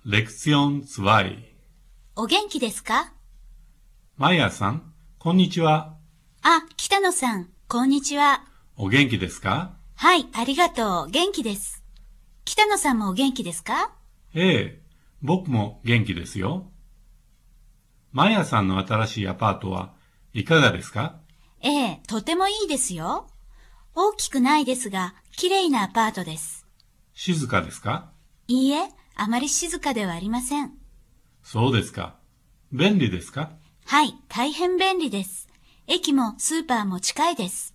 Lektion 2。 お元気ですか？ マヤさん、こんにちは。 あ、北野さん、こんにちは。 お元気ですか？ はい、ありがとう。元気です。北野さんもお元気ですか？ ええ、僕も元気ですよ。マヤさんの新しいアパートはいかがですか？ ええ、とてもいいですよ。大きくないですが、綺麗なアパートです。 静かですか？ いいえ、あまり静かではありません。 そうですか。便利ですか？ はい、大変便利です。駅もスーパーも近いです。